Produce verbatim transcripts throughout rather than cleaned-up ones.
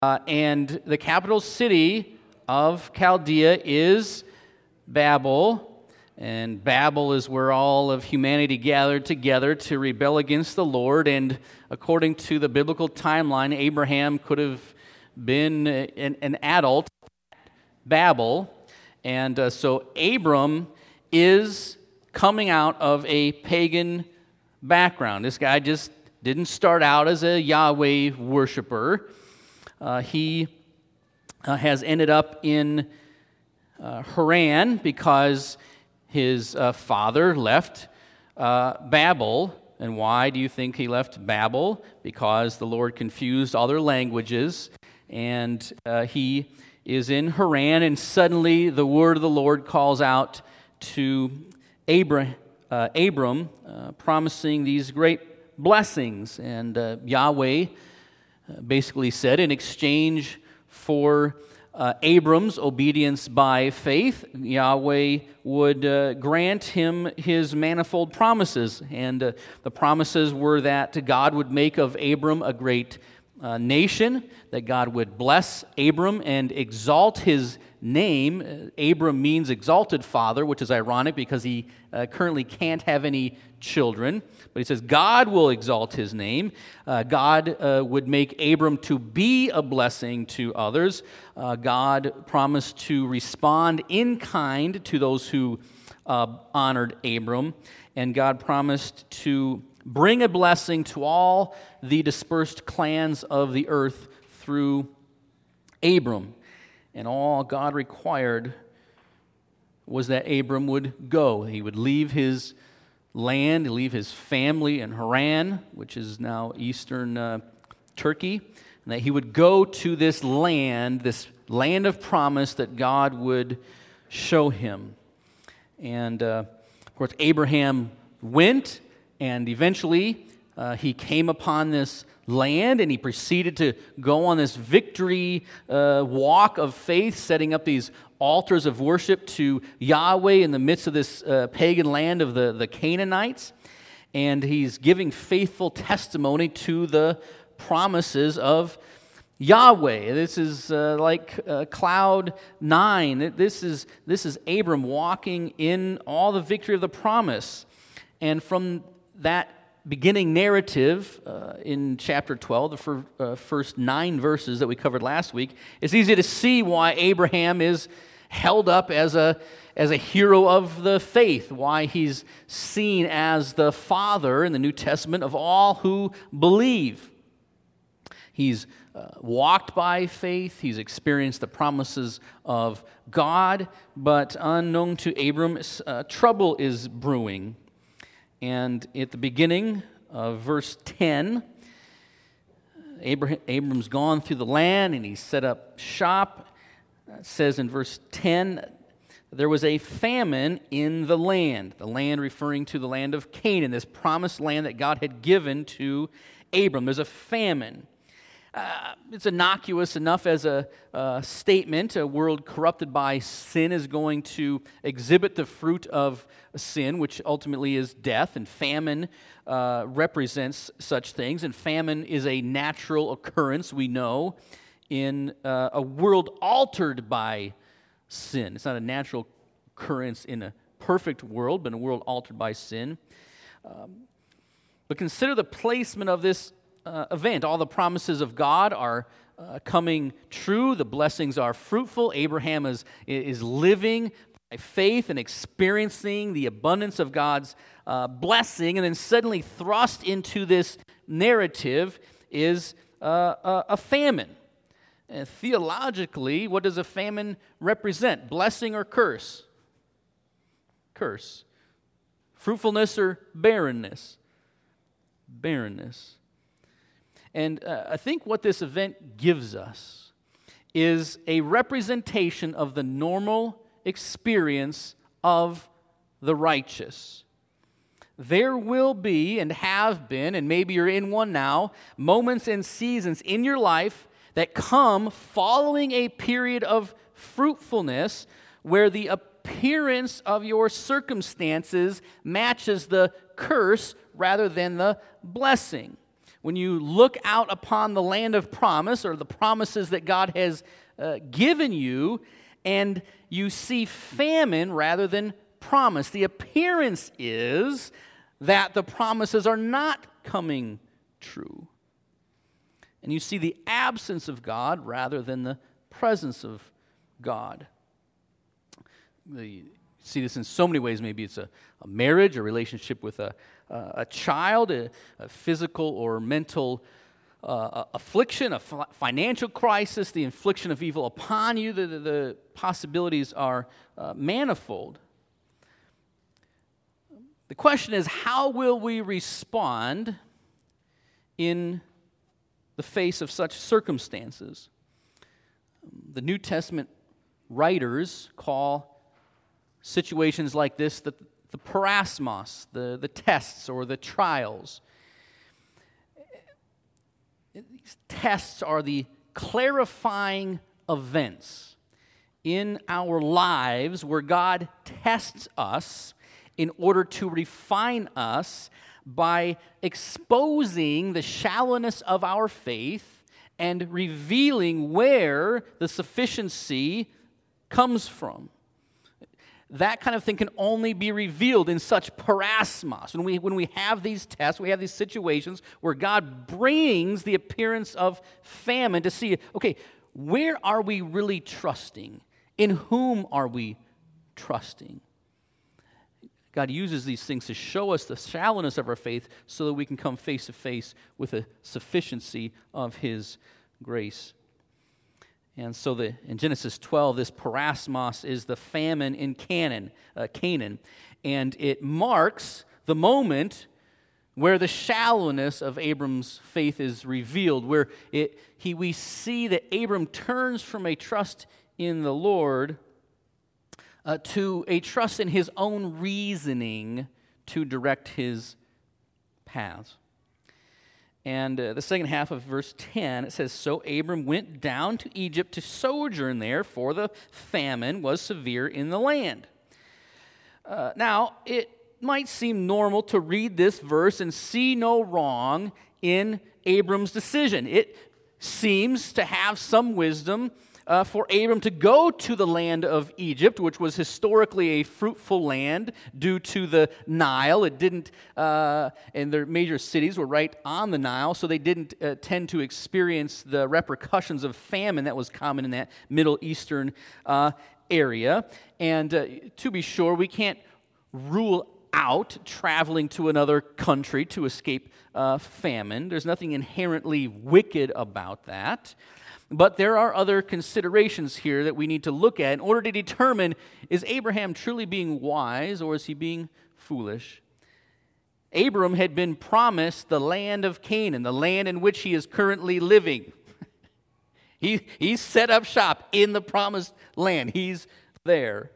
Uh, and the capital city of Chaldea is Babel. And Babel is where all of humanity gathered together to rebel against the Lord. And according to the biblical timeline, Abraham could have been an, an adult at Babel. And uh, so Abram is coming out of a pagan background. This guy just didn't start out as a Yahweh worshiper. Uh, he uh, has ended up in uh, Haran because his uh, father left uh, Babel. And why do you think he left Babel? Because the Lord confused all their languages, and uh, he is in Haran, and suddenly the word of the Lord calls out to Abram, uh, Abram uh, promising these great blessings. And uh, Yahweh basically said, in exchange for uh, Abram's obedience by faith, Yahweh would uh, grant him his manifold promises. And uh, the promises were that God would make of Abram a great uh, nation, that God would bless Abram and exalt his name. Uh, Abram means exalted father, which is ironic because he uh, currently can't have any children. But he says God will exalt his name. Uh, God uh, would make Abram to be a blessing to others. Uh, God promised to respond in kind to those who uh, honored Abram. And God promised to bring a blessing to all the dispersed clans of the earth through Abram. And all God required was that Abram would go. He would leave his land, leave his family in Haran, which is now eastern uh, Turkey, and that he would go to this land, this land of promise that God would show him. And, uh, of course, Abraham went, and eventually uh, he came upon this land, and he proceeded to go on this victory uh, walk of faith, setting up these altars of worship to Yahweh in the midst of this uh, pagan land of the, the Canaanites. And he's giving faithful testimony to the promises of Yahweh. This is uh, like uh, cloud nine. This is, this is Abram walking in all the victory of the promise. And from that beginning narrative uh, in chapter twelve, the fir- uh, first nine verses that we covered last week, it's easy to see why Abraham is held up as a as a hero of the faith, why he's seen as the father in the New Testament of all who believe. He's uh, walked by faith, he's experienced the promises of God, but unknown to Abram, uh, trouble is brewing. And at the beginning of verse ten, Abraham, Abram's gone through the land and he's set up shop. It says in verse ten, there was a famine in the land. The land referring to the land of Canaan, this promised land that God had given to Abram. There's a famine. Uh, it's innocuous enough as a uh, statement. A world corrupted by sin is going to exhibit the fruit of sin, which ultimately is death, and famine uh, represents such things. And famine is a natural occurrence, we know, in uh, a world altered by sin. It's not a natural occurrence in a perfect world, but in a world altered by sin. Um, but consider the placement of this Uh, event. All the promises of God are uh, coming true. The blessings are fruitful. Abraham is, is living by faith and experiencing the abundance of God's uh, blessing, and then suddenly thrust into this narrative is uh, a, a famine. And theologically, what does a famine represent? Blessing or curse? Curse. Fruitfulness or barrenness? Barrenness. And uh, I think what this event gives us is a representation of the normal experience of the righteous. There will be, and have been, and maybe you're in one now, moments and seasons in your life that come following a period of fruitfulness where the appearance of your circumstances matches the curse rather than the blessing. when you look out upon the land of promise, or the promises that God has uh, given you, and you see famine rather than promise, the appearance is that the promises are not coming true. And you see the absence of God rather than the presence of God. The, you see this in so many ways. Maybe it's a, a marriage, a relationship with a, a, a child, a, a physical or mental uh, affliction, a f- financial crisis, the infliction of evil upon you. The, the, the possibilities are uh, manifold. The question is, how will we respond in the face of such circumstances? The New Testament writers call situations like this the, the parasmos, the, the tests or the trials. These tests are the clarifying events in our lives where God tests us in order to refine us by exposing the shallowness of our faith and revealing where the sufficiency comes from. That kind of thing can only be revealed in such parasmos. When we, when we have these tests, we have these situations where God brings the appearance of famine to see, okay, where are we really trusting? In whom are we trusting? God uses these things to show us the shallowness of our faith so that we can come face to face with the sufficiency of His grace. And so the, in Genesis twelve, this parasmos is the famine in Canaan, uh, Canaan, and it marks the moment where the shallowness of Abram's faith is revealed, where it, he, we see that Abram turns from a trust in the Lord Uh, to a trust in his own reasoning to direct his paths. And uh, the second half of verse ten, it says, "So Abram went down to Egypt to sojourn there, for the famine was severe in the land." Uh, now, it might seem normal to read this verse and see no wrong in Abram's decision. It seems to have some wisdom Uh, for Abram to go to the land of Egypt, which was historically a fruitful land due to the Nile. It didn't, uh, and their major cities were right on the Nile, so they didn't uh, tend to experience the repercussions of famine that was common in that Middle Eastern uh, area. And uh, to be sure, we can't rule out traveling to another country to escape uh, famine. There's nothing inherently wicked about that. But there are other considerations here that we need to look at in order to determine, is Abraham truly being wise or is he being foolish? Abram had been promised the land of Canaan, the land in which he is currently living. he, he's set up shop in the promised land. He's there.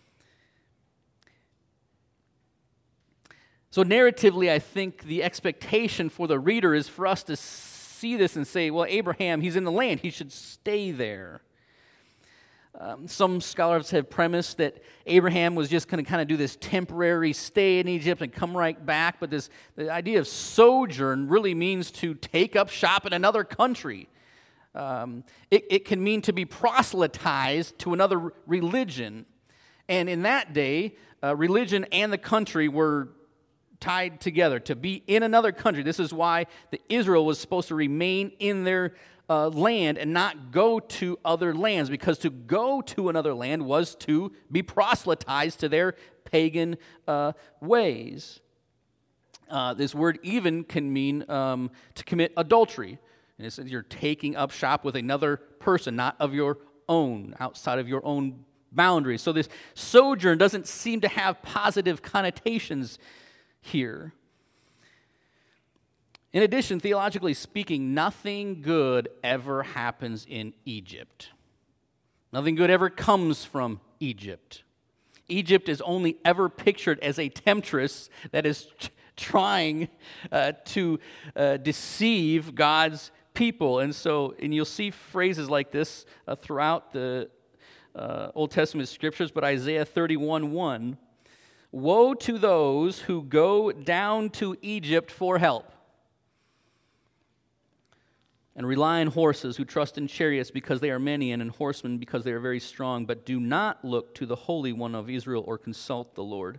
So narratively, I think the expectation for the reader is for us to see this and say, well, Abraham, he's in the land. He should stay there. Um, some scholars have premised that Abraham was just going to kind of do this temporary stay in Egypt and come right back, but this the idea of sojourn really means to take up shop in another country. Um, it, it can mean to be proselytized to another religion. And in that day, uh, religion and the country were tied together, to be in another country. This is why the Israel was supposed to remain in their uh, land and not go to other lands, because to go to another land was to be proselytized to their pagan uh, ways. Uh, this word even can mean um, to commit adultery. And it says you're taking up shop with another person, not of your own, outside of your own boundaries. So this sojourn doesn't seem to have positive connotations here. In addition, theologically speaking, nothing good ever happens in Egypt. Nothing good ever comes from Egypt. Egypt is only ever pictured as a temptress that is t- trying uh, to uh, deceive God's people. And so, and you'll see phrases like this uh, throughout the uh, Old Testament scriptures, but Isaiah thirty-one one, "Woe to those who go down to Egypt for help." and rely on horses, who trust in chariots because they are many, and in horsemen because they are very strong, but do not look to the Holy One of Israel or consult the Lord.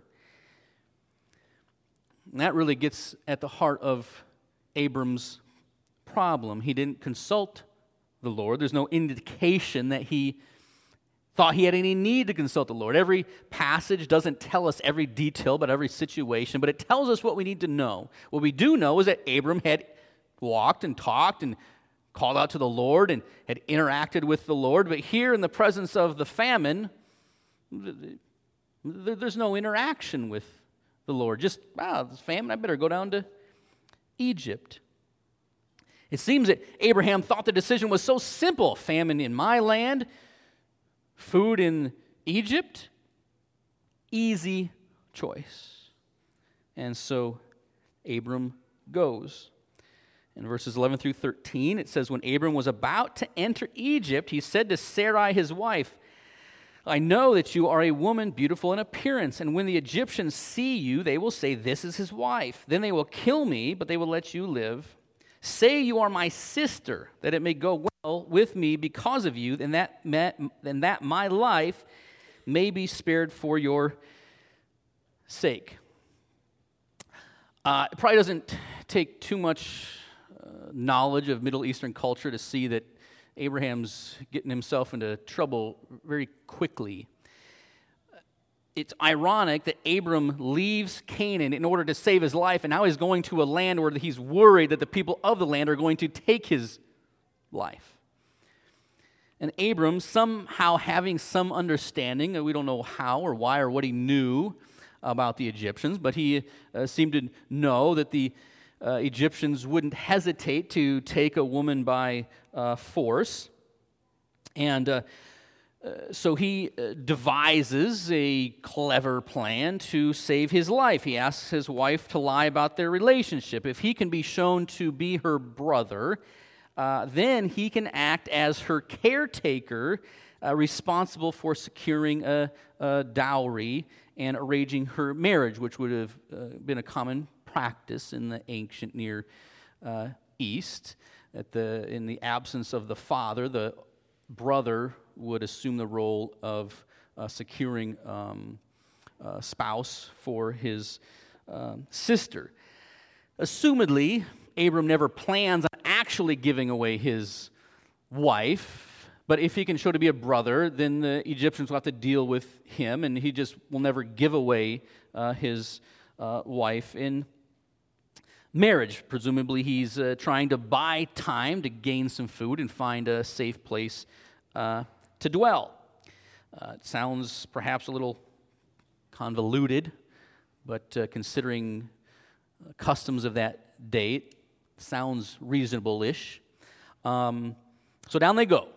And that really gets at the heart of Abram's problem. He didn't consult the Lord. There's no indication that he thought he had any need to consult the Lord. Every passage doesn't tell us every detail about every situation, but it tells us what we need to know. What we do know is that Abram had walked and talked and called out to the Lord and had interacted with the Lord, but here in the presence of the famine, there's no interaction with the Lord. Just, wow, this famine, I better go down to Egypt. It seems that Abraham thought the decision was so simple. Famine in my land, food in Egypt, easy choice. And so Abram goes. In verses eleven through thirteen, it says, when Abram was about to enter Egypt, he said to Sarai his wife, I know that you are a woman beautiful in appearance, and when the Egyptians see you, they will say, this is his wife. Then they will kill me, but they will let you live. Say you are my sister, that it may go well with me because of you, and that, and that my life may be spared for your sake. Uh, it probably doesn't take too much uh, knowledge of Middle Eastern culture to see that Abraham's getting himself into trouble very quickly. It's ironic that Abram leaves Canaan in order to save his life, and now he's going to a land where he's worried that the people of the land are going to take his life. And Abram, somehow having some understanding, we don't know how or why or what he knew about the Egyptians, but he uh, seemed to know that the uh, Egyptians wouldn't hesitate to take a woman by uh, force. And uh, uh, so he uh, devises a clever plan to save his life. He asks his wife to lie about their relationship. If he can be shown to be her brother, uh, then he can act as her caretaker, uh, responsible for securing a, a dowry and arranging her marriage, which would have uh, been a common practice in the ancient Near uh, East. At the in the absence of the father, the brother would assume the role of uh, securing um, a spouse for his um, sister. Assumedly, Abram never plans on actually giving away his wife, but if he can show to be a brother, then the Egyptians will have to deal with him, and he just will never give away uh, his uh, wife in marriage. Presumably, he's uh, trying to buy time to gain some food and find a safe place uh, to dwell. Uh, it sounds perhaps a little convoluted, but uh, considering uh, customs of that day, it sounds reasonable-ish. Um, so down they go.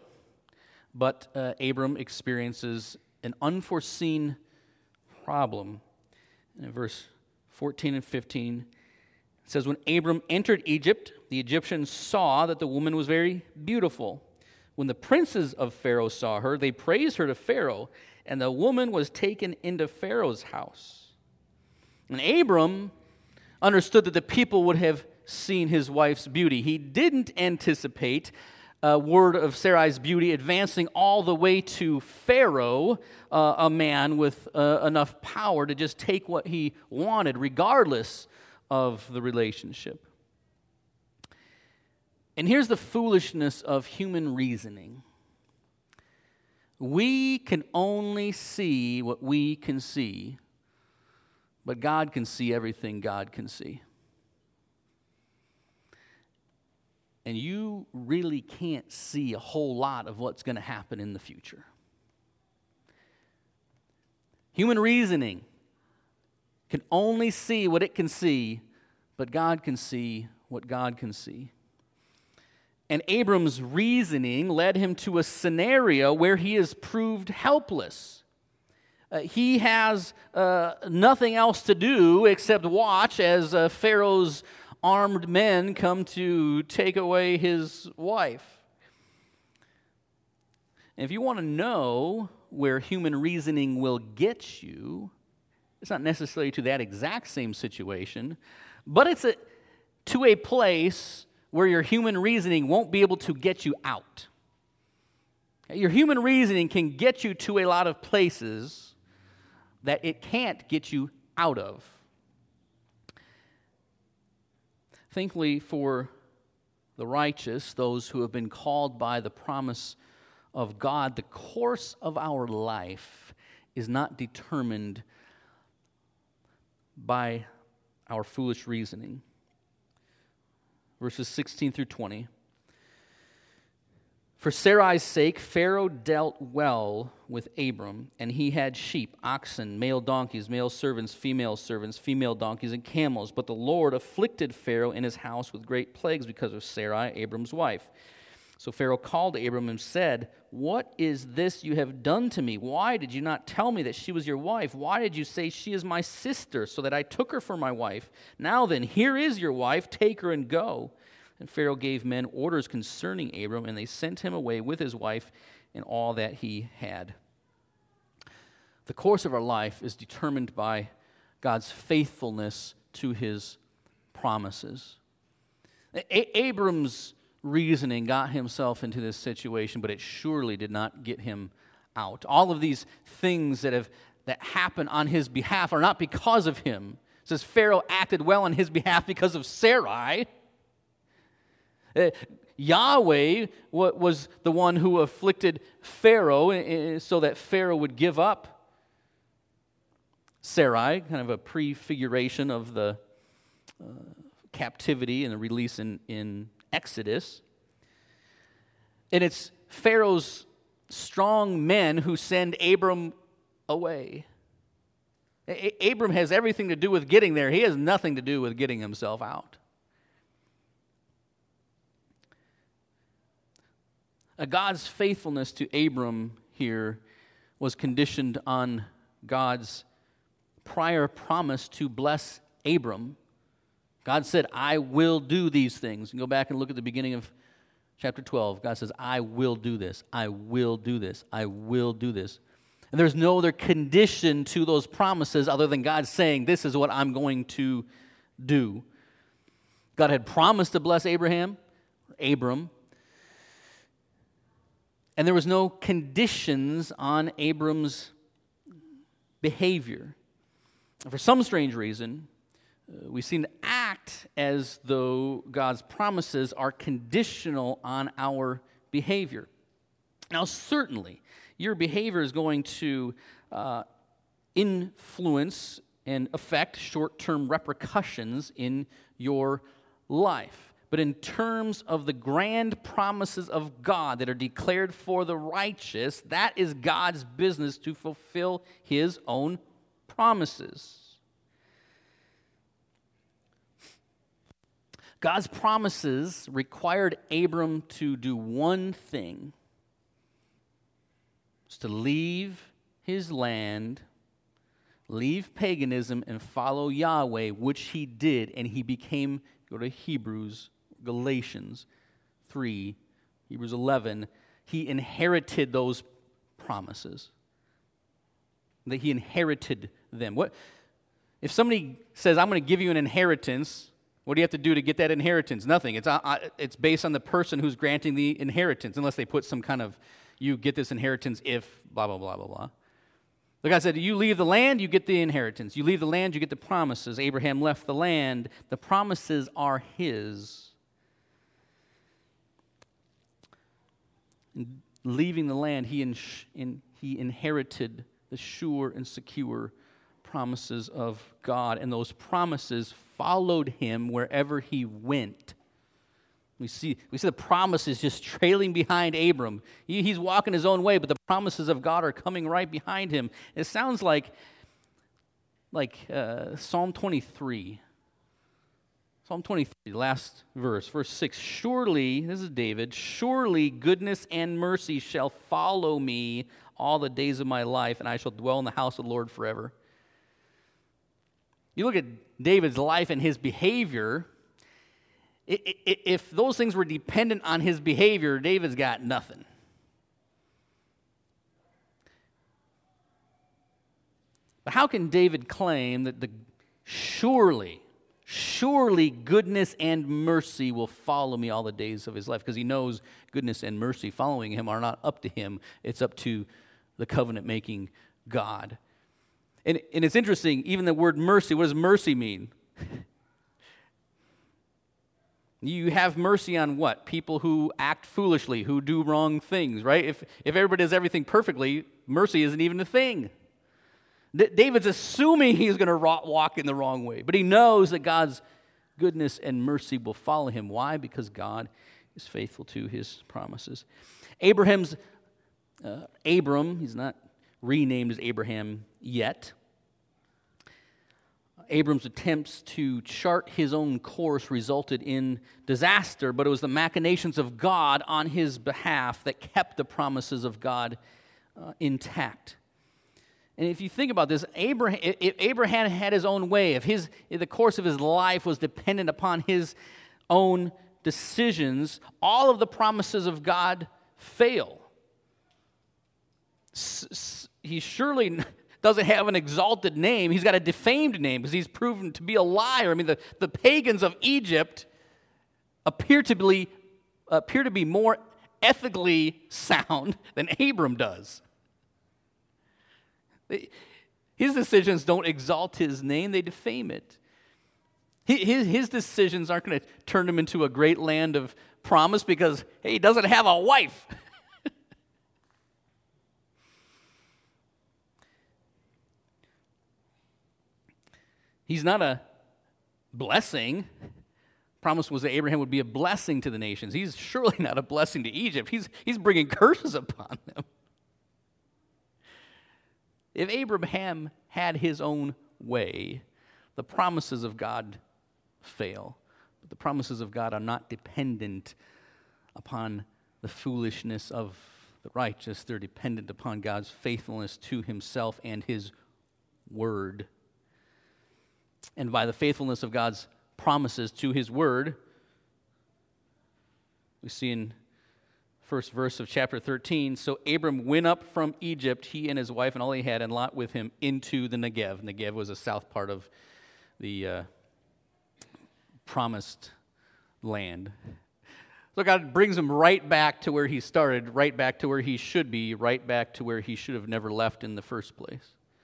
But uh, Abram experiences an unforeseen problem. In verse fourteen and fifteen, it says, when Abram entered Egypt, the Egyptians saw that the woman was very beautiful. When the princes of Pharaoh saw her, they praised her to Pharaoh, and the woman was taken into Pharaoh's house. And Abram understood that the people would have seen his wife's beauty. He didn't anticipate a word of Sarai's beauty advancing all the way to Pharaoh, uh, a man with uh, enough power to just take what he wanted, regardless of the relationship. And here's the foolishness of human reasoning. We can only see what we can see, but God can see everything God can see. And you really can't see a whole lot of what's going to happen in the future. Human reasoning can only see what it can see, but God can see what God can see. And Abram's reasoning led him to a scenario where he is proved helpless. Uh, he has uh, nothing else to do except watch as uh, Pharaoh's armed men come to take away his wife. And if you want to know where human reasoning will get you, it's not necessarily to that exact same situation, but it's a, to a place where your human reasoning won't be able to get you out. Your human reasoning can get you to a lot of places that it can't get you out of. Thankfully for the righteous, those who have been called by the promise of God, the course of our life is not determined by our foolish reasoning. Verses sixteen through twenty. For Sarai's sake, Pharaoh dealt well with Abram, and he had sheep, oxen, male donkeys, male servants, female servants, female donkeys, and camels. But the Lord afflicted Pharaoh and his house with great plagues because of Sarai, Abram's wife. So Pharaoh called Abram and said, "What is this you have done to me? Why did you not tell me that she was your wife? Why did you say she is my sister, so that I took her for my wife? Now then, here is your wife, take her and go." And Pharaoh gave men orders concerning Abram, and they sent him away with his wife and all that he had. The course of our life is determined by God's faithfulness to his promises. A- Abram's reasoning got himself into this situation, but it surely did not get him out. All of these things that have that happen on his behalf are not because of him. It says Pharaoh acted well on his behalf because of Sarai. Uh, Yahweh was the one who afflicted Pharaoh so that Pharaoh would give up Sarai, kind of a prefiguration of the uh, captivity and the release in, in Exodus. And it's Pharaoh's strong men who send Abram away. A- Abram has everything to do with getting there. He has nothing to do with getting himself out. God's faithfulness to Abram here was conditioned on God's prior promise to bless Abram. God said, "I will do these things." And go back and look at the beginning of chapter twelve. God says, "I will do this. I will do this. I will do this." And there's no other condition to those promises other than God saying, "This is what I'm going to do." God had promised to bless Abraham, Abram, and there was no conditions on Abram's behavior. For some strange reason, uh, we seem to act as though God's promises are conditional on our behavior. Now, certainly, your behavior is going to uh, influence and affect short-term repercussions in your life. But in terms of the grand promises of God that are declared for the righteous, that is God's business to fulfill his own promises. God's promises required Abram to do one thing. It's to leave his land, leave paganism, and follow Yahweh, which he did, and he became, go to Hebrews, Galatians three, Hebrews eleven, he inherited those promises. That he inherited them. What if somebody says, "I'm going to give you an inheritance"? What do you have to do to get that inheritance? Nothing. It's uh, it's based on the person who's granting the inheritance, unless they put some kind of, you get this inheritance if blah, blah, blah, blah, blah. The guy said, you leave the land, you get the inheritance. You leave the land, you get the promises. Abraham left the land. The promises are his. In leaving the land, he, in, in, he inherited the sure and secure promises of God, and those promises followed him wherever he went. We see, we see the promises just trailing behind Abram. He, he's walking his own way, but the promises of God are coming right behind him. It sounds like, like uh, Psalm twenty-three. Psalm twenty-three, last verse, verse six. Surely, this is David, surely goodness and mercy shall follow me all the days of my life, and I shall dwell in the house of the Lord forever. You look at David's life and his behavior. If those things were dependent on his behavior, David's got nothing. But how can David claim that the surely, surely goodness and mercy will follow me all the days of his life, because he knows goodness and mercy following him are not up to him. It's up to the covenant-making God. And, and it's interesting, even the word mercy, what does mercy mean? You have mercy on what? People who act foolishly, who do wrong things, right? If, if everybody does everything perfectly, mercy isn't even a thing. D- David's assuming he's going to walk in the wrong way, but he knows that God's goodness and mercy will follow him. Why? Because God is faithful to his promises. Abraham's, uh, Abram, he's not renamed as Abraham yet. Abram's attempts to chart his own course resulted in disaster, but it was the machinations of God on his behalf that kept the promises of God uh, intact. And if you think about this, Abraham, if Abraham had his own way, if his if the course of his life was dependent upon his own decisions, all of the promises of God fail. S- s- he surely doesn't have an exalted name. He's got a defamed name because he's proven to be a liar. I mean, the, the pagans of Egypt appear to be, appear to be more ethically sound than Abram does. His decisions don't exalt his name, they defame it. His, his decisions aren't going to turn him into a great land of promise because, hey, he doesn't have a wife. He's not a blessing. Promise was that Abraham would be a blessing to the nations. He's surely not a blessing to Egypt. He's, he's bringing curses upon them. If Abraham had his own way, the promises of God fail. But the promises of God are not dependent upon the foolishness of the righteous. They're dependent upon God's faithfulness to himself and his word. And by the faithfulness of God's promises to his word, we see in first verse of chapter thirteen, so Abram went up from Egypt, he and his wife and all he had, and Lot with him, into the Negev. Negev was the south part of the uh, promised land. So God brings him right back to where he started, right back to where he should be, right back to where he should have never left in the first place.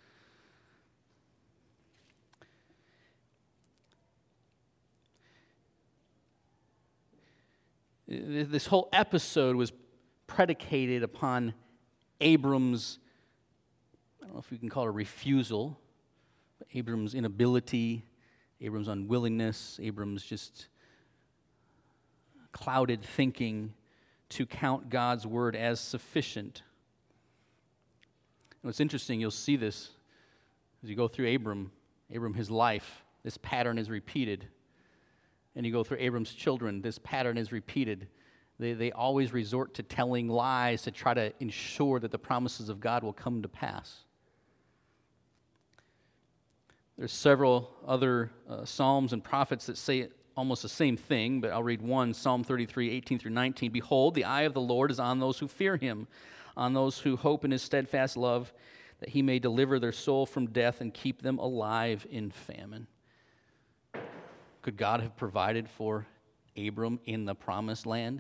This whole episode was predicated upon Abram's, I don't know if you can call it a refusal, but Abram's inability, Abram's unwillingness, Abram's just clouded thinking to count God's word as sufficient. And what's interesting, you'll see this as you go through Abram, Abram, his life, this pattern is repeated. And you go through Abram's children, this pattern is repeated. They, they always resort to telling lies to try to ensure that the promises of God will come to pass. There's several other uh, psalms and prophets that say almost the same thing, but I'll read one, Psalm thirty-three, eighteen through nineteen. Behold, the eye of the Lord is on those who fear him, on those who hope in his steadfast love, that he may deliver their soul from death and keep them alive in famine. Could God have provided for Abram in the promised land?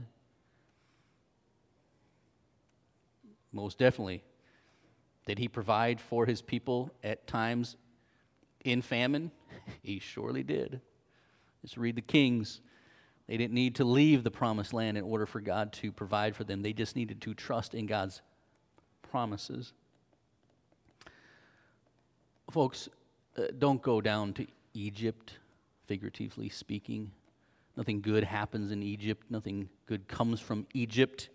Most definitely. Did he provide for his people at times in famine? He surely did. Just read the Kings. They didn't need to leave the promised land in order for God to provide for them. They just needed to trust in God's promises. Folks, uh, don't go down to Egypt, figuratively speaking. Nothing good happens in Egypt. Nothing good comes from Egypt.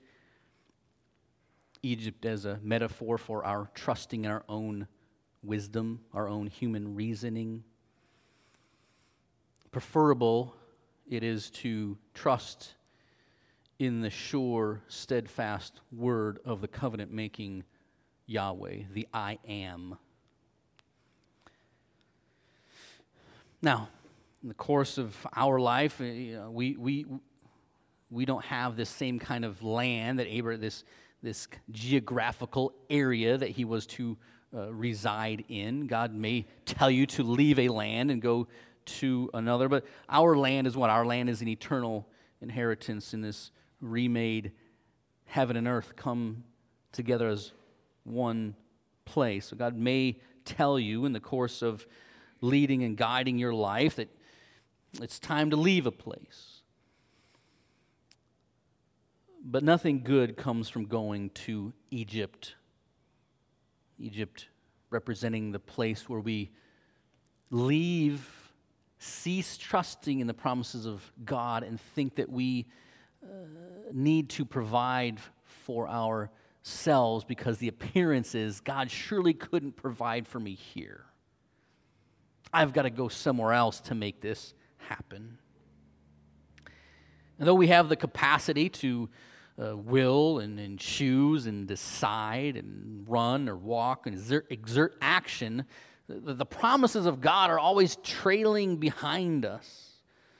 Egypt as a metaphor for our trusting in our own wisdom, our own human reasoning. Preferable it is to trust in the sure, steadfast word of the covenant-making Yahweh, the I Am. Now, in the course of our life, you know, we we we don't have this same kind of land that Abraham, this this geographical area that he was to uh, reside in. God may tell you to leave a land and go to another. But our land is what? Our land is an eternal inheritance in this remade heaven and earth come together as one place. So God may tell you in the course of leading and guiding your life that it's time to leave a place. But nothing good comes from going to Egypt. Egypt representing the place where we leave, cease trusting in the promises of God, and think that we uh, need to provide for ourselves because the appearance is God surely couldn't provide for me here. I've got to go somewhere else to make this happen. And though we have the capacity to uh, will and, and choose and decide and run or walk and exert, exert action, the, the promises of God are always trailing behind us.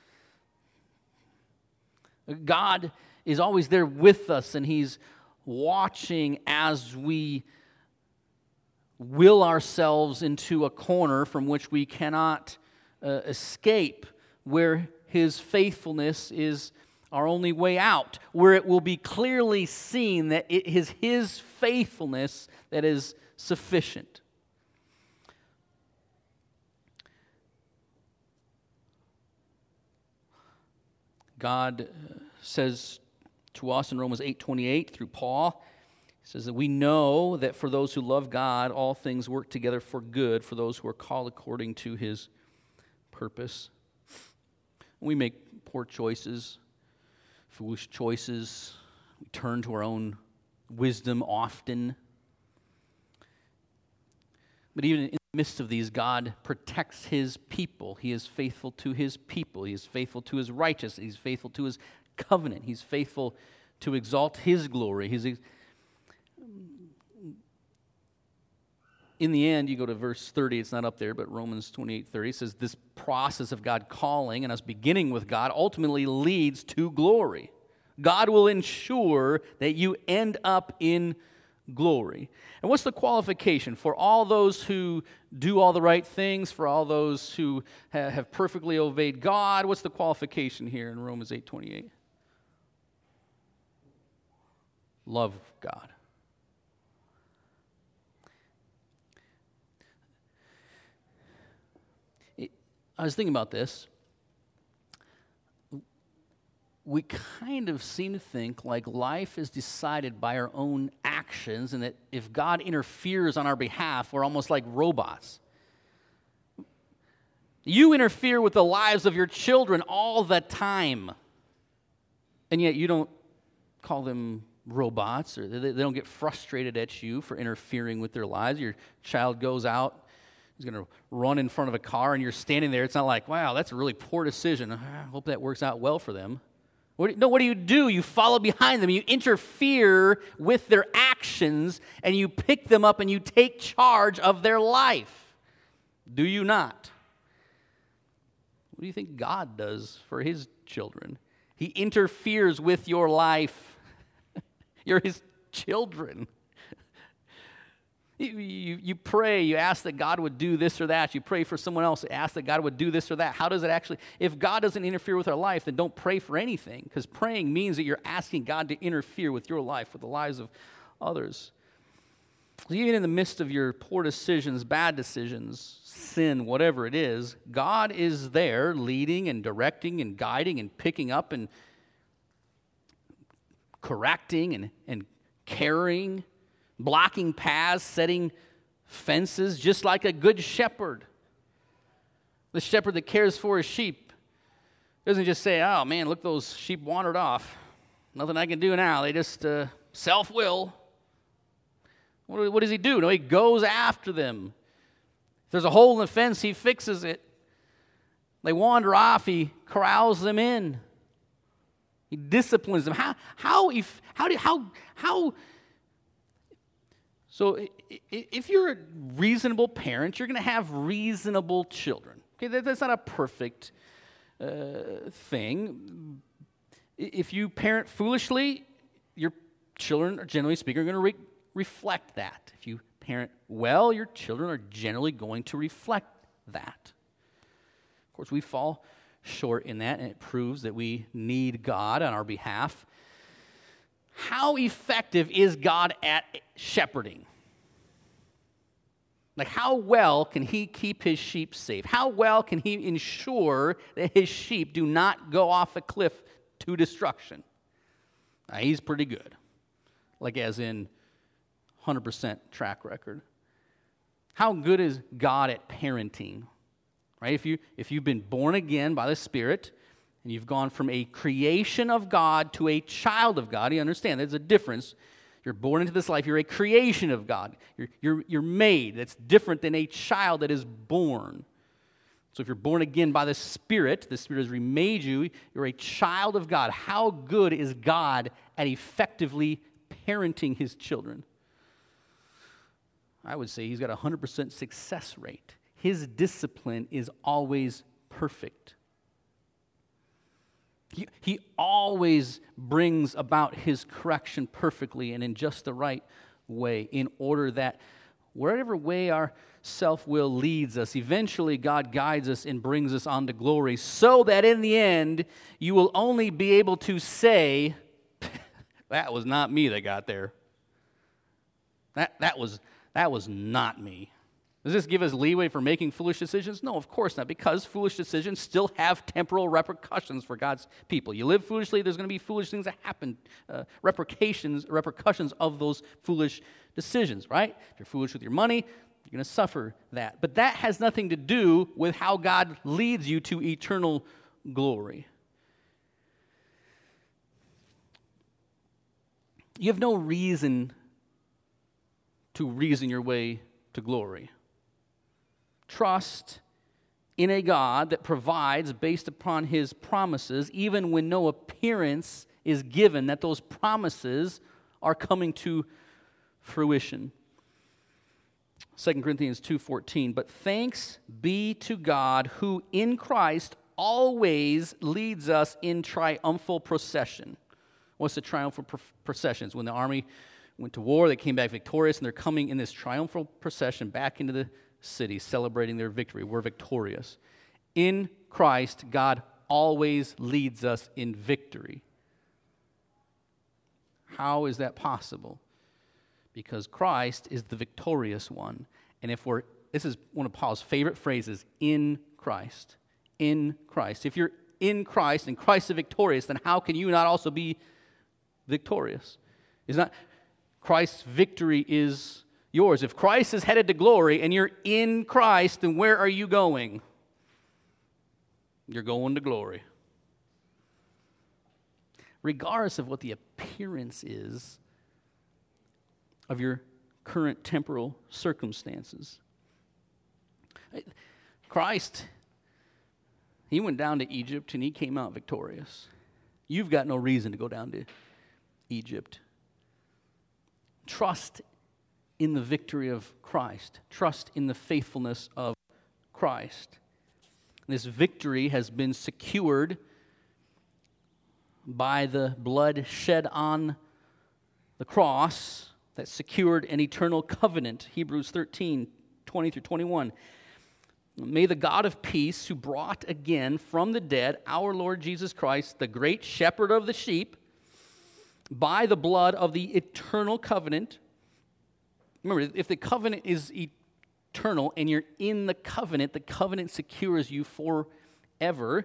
God is always there with us, and He's watching as we will ourselves into a corner from which we cannot uh, escape, where His faithfulness is our only way out, where it will be clearly seen that it is His faithfulness that is sufficient. God says to us in Romans eight twenty-eight through Paul, He says that we know that for those who love God, all things work together for good, for those who are called according to His purpose. We make poor choices, foolish choices. We turn to our own wisdom often. But even in the midst of these, God protects His people. He is faithful to His people. He is faithful to His righteousness. He's faithful to His covenant. He's faithful to exalt His glory. He's, in the end, you go to verse thirty, it's not up there, but Romans twenty-eight thirty says this process of God calling and us beginning with God ultimately leads to glory. God will ensure that you end up in glory. And what's the qualification for all those who do all the right things, for all those who ha- have perfectly obeyed God? What's the qualification here in Romans eight twenty-eight? Love God. It, I was thinking about this. We kind of seem to think like life is decided by our own actions, and that if God interferes on our behalf, we're almost like robots. You interfere with the lives of your children all the time, and yet you don't call them robots, or they, they don't get frustrated at you for interfering with their lives. Your child goes out, he's going to run in front of a car, and you're standing there. It's not like, wow, that's a really poor decision. I hope that works out well for them. What, no, what do you do? You follow behind them. You interfere with their actions, and you pick them up, and you take charge of their life. Do you not? What do you think God does for His children? He interferes with your life. You're His children. You, you, you pray, you ask that God would do this or that. You pray for someone else, ask that God would do this or that. How does it actually, if God doesn't interfere with our life, then don't pray for anything, because praying means that you're asking God to interfere with your life, with the lives of others. Even in the midst of your poor decisions, bad decisions, sin, whatever it is, God is there leading and directing and guiding and picking up and correcting and, and carrying, blocking paths, setting fences, just like a good shepherd. The shepherd that cares for his sheep doesn't just say, oh man, look, those sheep wandered off. Nothing I can do now. They just uh, self-will. What, what does he do? No, he goes after them. If there's a hole in the fence, he fixes it. They wander off, he corrals them in. He disciplines them. How, how, if, how, do, how, how, so if you're a reasonable parent, you're going to have reasonable children. Okay, that's not a perfect uh, thing. If you parent foolishly, your children, generally speaking, are going to re- reflect that. If you parent well, your children are generally going to reflect that. Of course, we fall short in that, and it proves that we need God on our behalf. How effective is God at shepherding? Like, how well can he keep his sheep safe? How well can he ensure that his sheep do not go off a cliff to destruction? Now, he's pretty good. Like, as in one hundred percent track record. How good is God at parenting? Right? If you if you've been born again by the Spirit, and you've gone from a creation of God to a child of God, you understand there's a difference. You're born into this life, you're a creation of God. You're, you're, you're made. That's different than a child that is born. So if you're born again by the Spirit, the Spirit has remade you, you're a child of God. How good is God at effectively parenting his children? I would say he's got a one hundred percent success rate. His discipline is always perfect. He, he always brings about his correction perfectly and in just the right way, in order that wherever way our self-will leads us, eventually God guides us and brings us on to glory, so that in the end, you will only be able to say, that was not me that got there. That, that, was, that was not me. Does this give us leeway for making foolish decisions? No, of course not, because foolish decisions still have temporal repercussions for God's people. You live foolishly, there's going to be foolish things that happen, uh, repercussions, repercussions of those foolish decisions, right? If you're foolish with your money, you're going to suffer that. But that has nothing to do with how God leads you to eternal glory. You have no reason to reason your way to glory. Trust in a God that provides based upon his promises, even when no appearance is given that those promises are coming to fruition. Second Corinthians two fourteen, but thanks be to God who in Christ always leads us in triumphal procession. What's the triumphal processions? When the army went to war, they came back victorious, and they're coming in this triumphal procession back into the city, celebrating their victory. We're victorious. In Christ, God always leads us in victory. How is that possible? Because Christ is the victorious one. And if we're, this is one of Paul's favorite phrases, in Christ. In Christ. If you're in Christ and Christ is victorious, then how can you not also be victorious? Is not Christ's victory is yours. If Christ is headed to glory and you're in Christ, then where are you going? You're going to glory. Regardless of what the appearance is of your current temporal circumstances. Christ, he went down to Egypt and he came out victorious. You've got no reason to go down to Egypt. Trust in the victory of Christ. Trust in the faithfulness of Christ. This victory has been secured by the blood shed on the cross that secured an eternal covenant. Hebrews thirteen, twenty through twenty-one. May the God of peace, who brought again from the dead our Lord Jesus Christ, the great shepherd of the sheep, by the blood of the eternal covenant. Remember, if the covenant is eternal and you're in the covenant, the covenant secures you forever.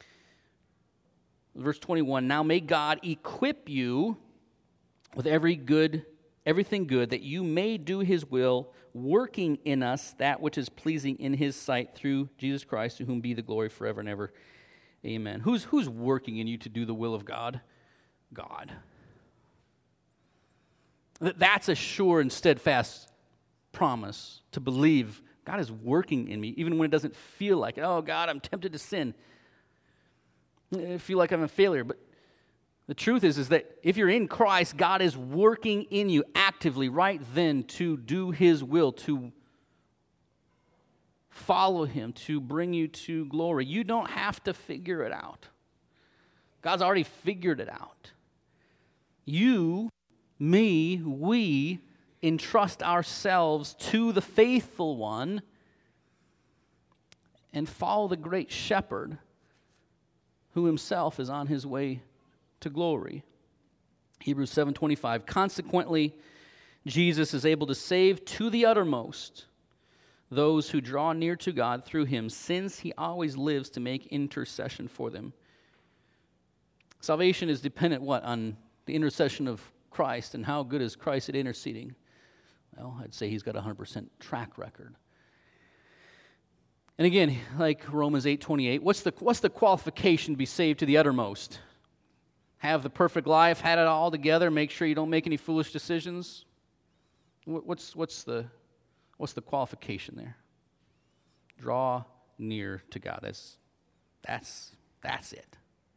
Verse twenty-one, now may God equip you with every good, everything good, that you may do his will, working in us that which is pleasing in his sight through Jesus Christ, to whom be the glory forever and ever. Amen. Who's, who's working in you to do the will of God? God. That's a sure and steadfast promise to believe God is working in me, even when it doesn't feel like it. Oh, God, I'm tempted to sin. I feel like I'm a failure. But the truth is, is that if you're in Christ, God is working in you actively right then to do his will, to follow him, to bring you to glory. You don't have to figure it out. God's already figured it out. You, me, we entrust ourselves to the faithful one, and follow the great shepherd who himself is on his way to glory. Hebrews seven twenty-five, consequently, Jesus is able to save to the uttermost those who draw near to God through him, since he always lives to make intercession for them. Salvation is dependent, what, on the intercession of Christ, and how good is Christ at interceding? Well, I'd say he's got a one hundred percent track record. And again, like Romans eight twenty-eight, what's the, what's the qualification to be saved to the uttermost? Have the perfect life, had it all together, make sure you don't make any foolish decisions? What's, what's, the, what's the qualification there? Draw near to God. That's, that's, that's it.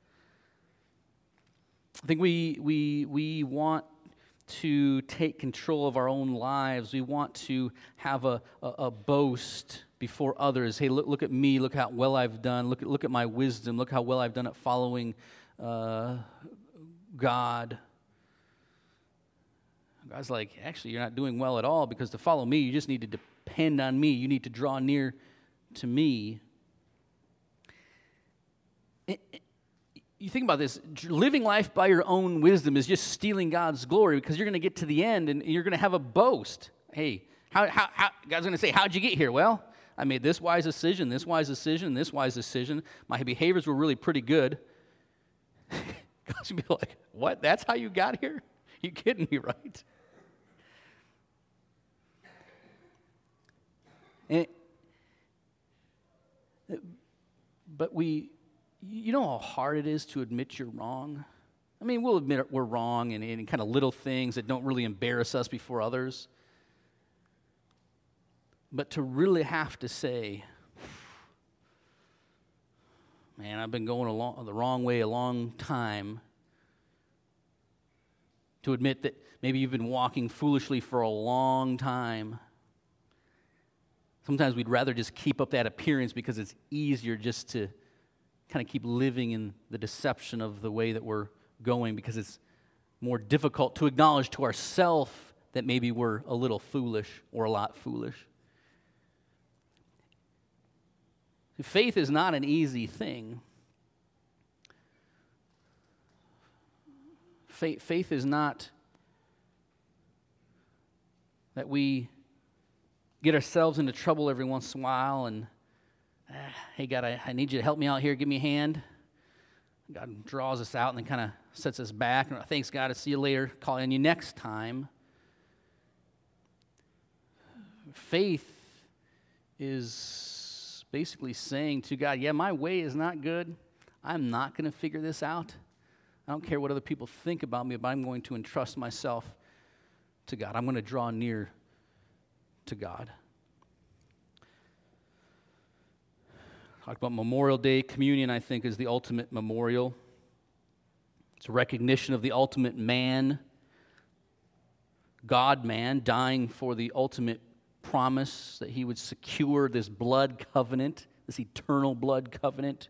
I think we, we, we want to take control of our own lives. We want to have a, a, a boast before others. Hey, look, look at me. Look how well I've done. Look at, look at my wisdom. Look how well I've done at following uh, God. God's like, actually, you're not doing well at all, because to follow me, you just need to depend on me. You need to draw near to me. It, it, You think about this, living life by your own wisdom is just stealing God's glory, because you're going to get to the end and you're going to have a boast. Hey, how, how, how, God's going to say, how'd you get here? Well, I made this wise decision, this wise decision, this wise decision. My behaviors were really pretty good. God's going to be like, what? That's how you got here? You kidding me, right? And, but we... You know how hard it is to admit you're wrong? I mean, we'll admit we're wrong in, in kind of little things that don't really embarrass us before others. But to really have to say, man, I've been going along the wrong way a long time. To admit that maybe you've been walking foolishly for a long time. Sometimes we'd rather just keep up that appearance because it's easier just to kind of keep living in the deception of the way that we're going, because it's more difficult to acknowledge to ourselves that maybe we're a little foolish or a lot foolish. Faith is not an easy thing. Faith, faith is not that we get ourselves into trouble every once in a while and hey, God, I, I need you to help me out here. Give me a hand. God draws us out and then kind of sets us back. And thanks, God. I'll see you later. Call on you next time. Faith is basically saying to God, yeah, my way is not good. I'm not going to figure this out. I don't care what other people think about me, but I'm going to entrust myself to God. I'm going to draw near to God. Talk about Memorial Day. Communion, I think, is the ultimate memorial. It's a recognition of the ultimate man, God-man, dying for the ultimate promise that he would secure this blood covenant, this eternal blood covenant.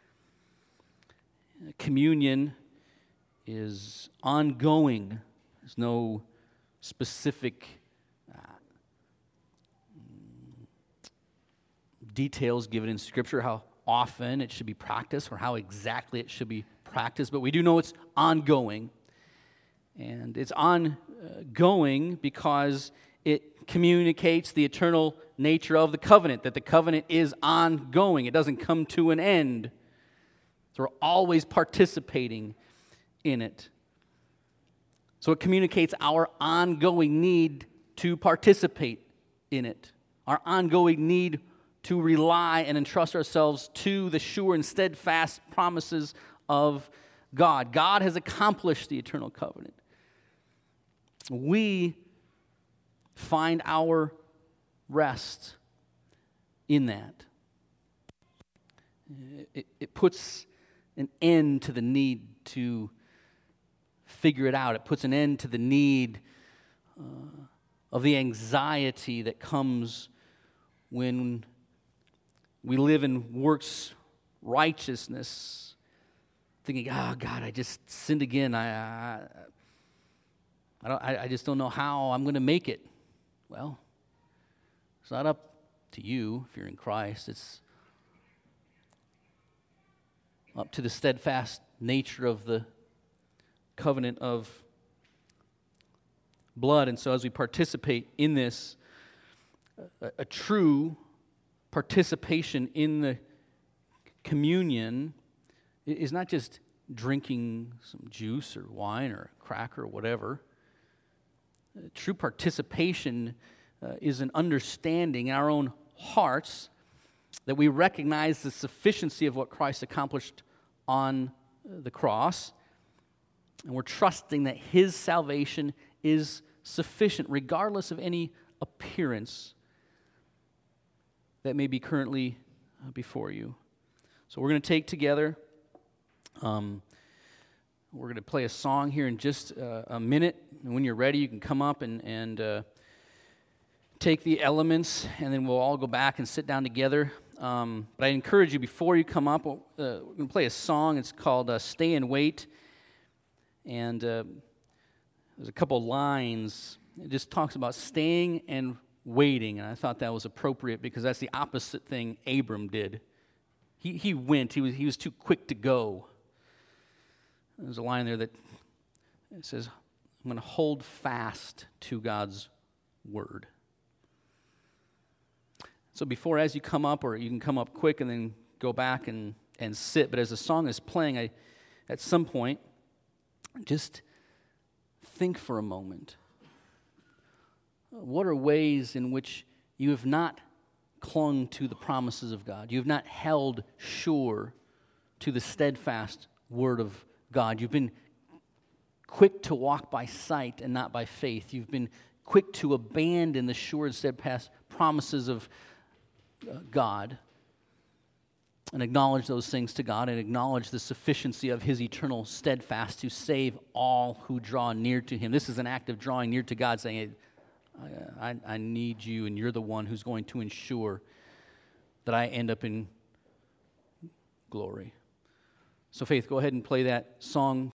Communion is ongoing. There's no specific details given in Scripture, how often it should be practiced or how exactly it should be practiced, but we do know it's ongoing. And it's ongoing because it communicates the eternal nature of the covenant, that the covenant is ongoing. It doesn't come to an end. So we're always participating in it. So it communicates our ongoing need to participate in it, our ongoing need to rely and entrust ourselves to the sure and steadfast promises of God. God has accomplished the eternal covenant. We find our rest in that. It, it puts an end to the need to figure it out. It puts an end to the need uh, of the anxiety that comes when we live in works righteousness, thinking, "Oh God, I just sinned again. I, I, I don't. I, I just don't know how I'm going to make it." Well, it's not up to you if you're in Christ. It's up to the steadfast nature of the covenant of blood. And so as we participate in this, a, a true participation in the communion is not just drinking some juice or wine or a cracker or whatever. True participation uh, is an understanding in our own hearts that we recognize the sufficiency of what Christ accomplished on the cross, and we're trusting that His salvation is sufficient regardless of any appearance that may be currently before you. So we're going to take together, um, we're going to play a song here in just uh, a minute, and when you're ready you can come up and, and uh, take the elements, and then we'll all go back and sit down together. Um, but I encourage you, before you come up, uh, we're going to play a song. It's called uh, Stay and Wait. And uh, there's a couple lines. It just talks about staying and waiting. And I thought that was appropriate because that's the opposite thing Abram did. He he went. He was, he was too quick to go. There's a line there that it says, I'm going to hold fast to God's word. So before, as you come up, or you can come up quick and then go back and, and sit, but as the song is playing, I, at some point, just think for a moment. What are ways in which you have not clung to the promises of God? You have not held sure to the steadfast word of God. You've been quick to walk by sight and not by faith. You've been quick to abandon the sure and steadfast promises of God, and acknowledge those things to God, and acknowledge the sufficiency of His eternal steadfast to save all who draw near to Him. This is an act of drawing near to God, saying, I, I, I need you, and you're the one who's going to ensure that I end up in glory. So Faith, go ahead and play that song